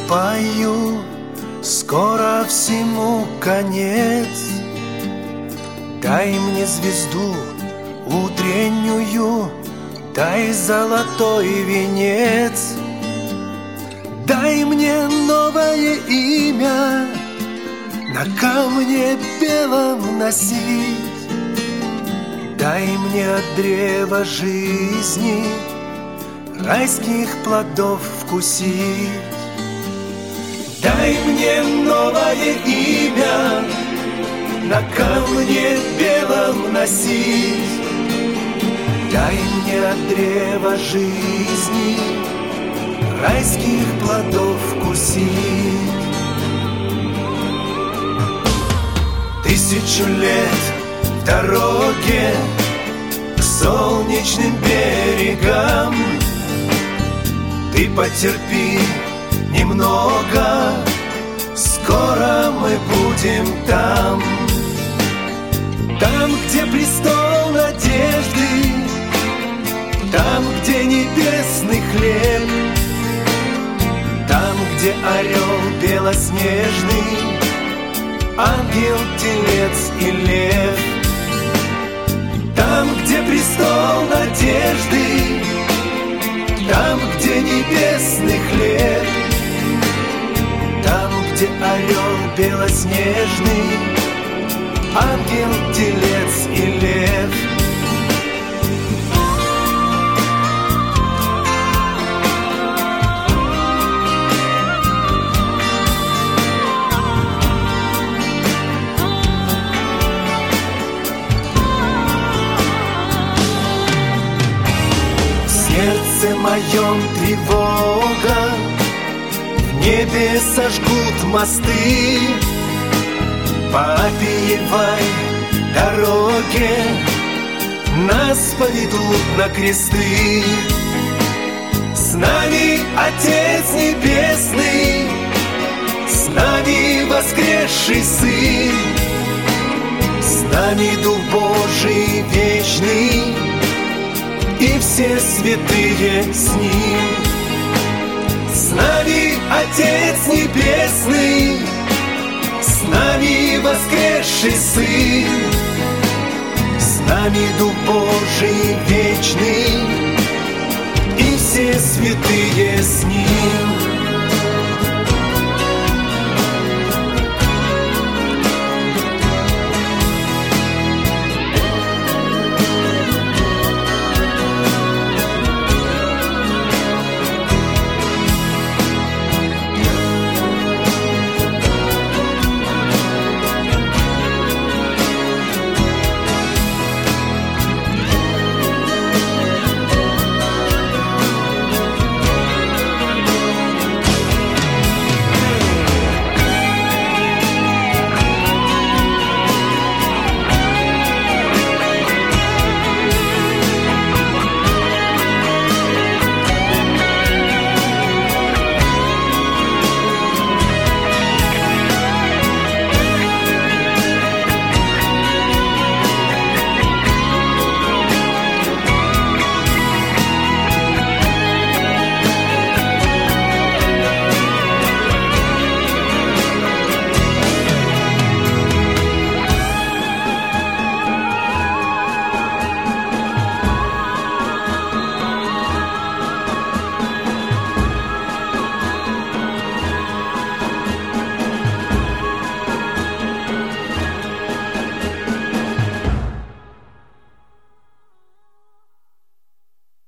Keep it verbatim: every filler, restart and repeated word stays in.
пою, скоро всему конец. Дай мне звезду утреннюю, дай золотой венец. Дай мне новое имя на камне белом носить. Дай мне от древа жизни райских плодов вкусить. Дай мне новое имя на камне белом носить. Дай мне от древа жизни райских плодов вкусить. Тысячу лет в дороге к солнечным берегам. Ты потерпи немного, скоро мы будем там. Там, где престол надежды, там, где небесный хлеб, там, где орел белоснежный, ангел, телец и лев. Там, где престол надежды, там, где небесный хлеб, там, где орел белоснежный, ангел, телец и лев. В сердце моем тревога, в небе сожгут мосты. По Апиевой дороге нас поведут на кресты. С нами Отец Небесный, с нами воскресший Сын, с нами Дух Божий вечный и все святые с Ним. С нами Отец Небесный, с нами воскресший Сын, с нами Дух Божий вечный и все святые с Ним.